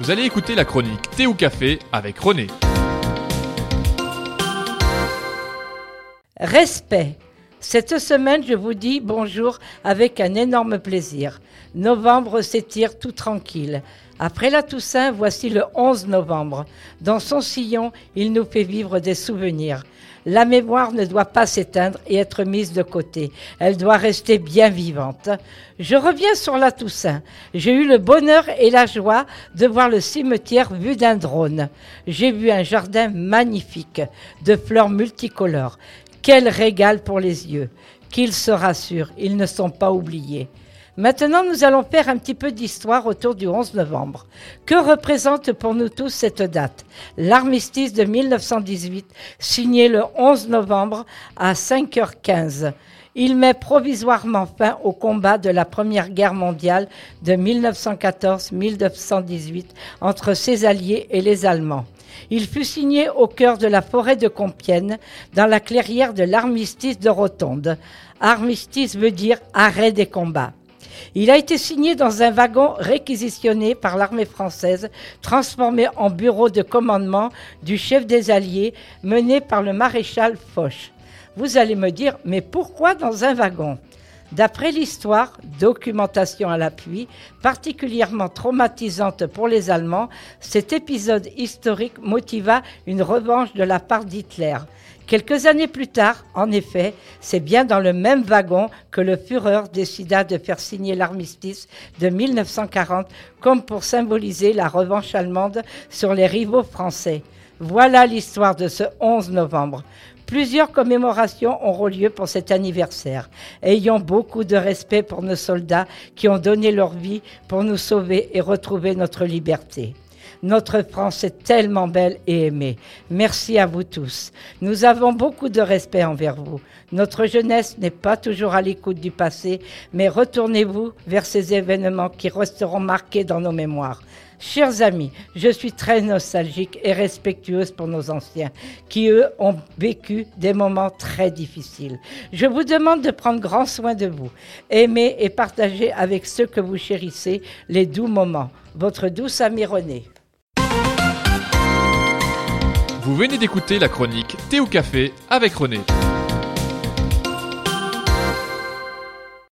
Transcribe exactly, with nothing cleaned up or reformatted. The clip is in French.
Vous allez écouter la chronique Thé ou Café avec René. Respect. Cette semaine, je vous dis bonjour avec un énorme plaisir. Novembre s'étire tout tranquille. Après la Toussaint, voici le onze novembre. Dans son sillon, il nous fait vivre des souvenirs. La mémoire ne doit pas s'éteindre et être mise de côté. Elle doit rester bien vivante. Je reviens sur la Toussaint. J'ai eu le bonheur et la joie de voir le cimetière vu d'un drone. J'ai vu un jardin magnifique, de fleurs multicolores. Quel régal pour les yeux. Qu'ils se rassurent, ils ne sont pas oubliés. Maintenant, nous allons faire un petit peu d'histoire autour du onze novembre. Que représente pour nous tous cette date ? L'armistice de mille neuf cent dix-huit, signé le onze novembre à cinq heures quinze. Il met provisoirement fin au combat de la Première Guerre mondiale de mille neuf cent quatorze à mille neuf cent dix-huit entre ses alliés et les Allemands. Il fut signé au cœur de la forêt de Compiègne, dans la clairière de l'armistice de Rotonde. Armistice veut dire arrêt des combats. Il a été signé dans un wagon réquisitionné par l'armée française, transformé en bureau de commandement du chef des Alliés, mené par le maréchal Foch. Vous allez me dire, mais pourquoi dans un wagon ? D'après l'histoire, documentation à l'appui, particulièrement traumatisante pour les Allemands, cet épisode historique motiva une revanche de la part d'Hitler. Quelques années plus tard, en effet, c'est bien dans le même wagon que le Führer décida de faire signer l'armistice de mille neuf cent quarante, comme pour symboliser la revanche allemande sur les rivaux français. Voilà l'histoire de ce onze novembre. Plusieurs commémorations auront lieu pour cet anniversaire. Ayons beaucoup de respect pour nos soldats qui ont donné leur vie pour nous sauver et retrouver notre liberté. Notre France est tellement belle et aimée. Merci à vous tous. Nous avons beaucoup de respect envers vous. Notre jeunesse n'est pas toujours à l'écoute du passé, mais retournez-vous vers ces événements qui resteront marqués dans nos mémoires. Chers amis, je suis très nostalgique et respectueuse pour nos anciens, qui eux ont vécu des moments très difficiles. Je vous demande de prendre grand soin de vous. Aimez et partagez avec ceux que vous chérissez les doux moments. Votre douce amie René. Vous venez d'écouter la chronique Thé ou Café avec René.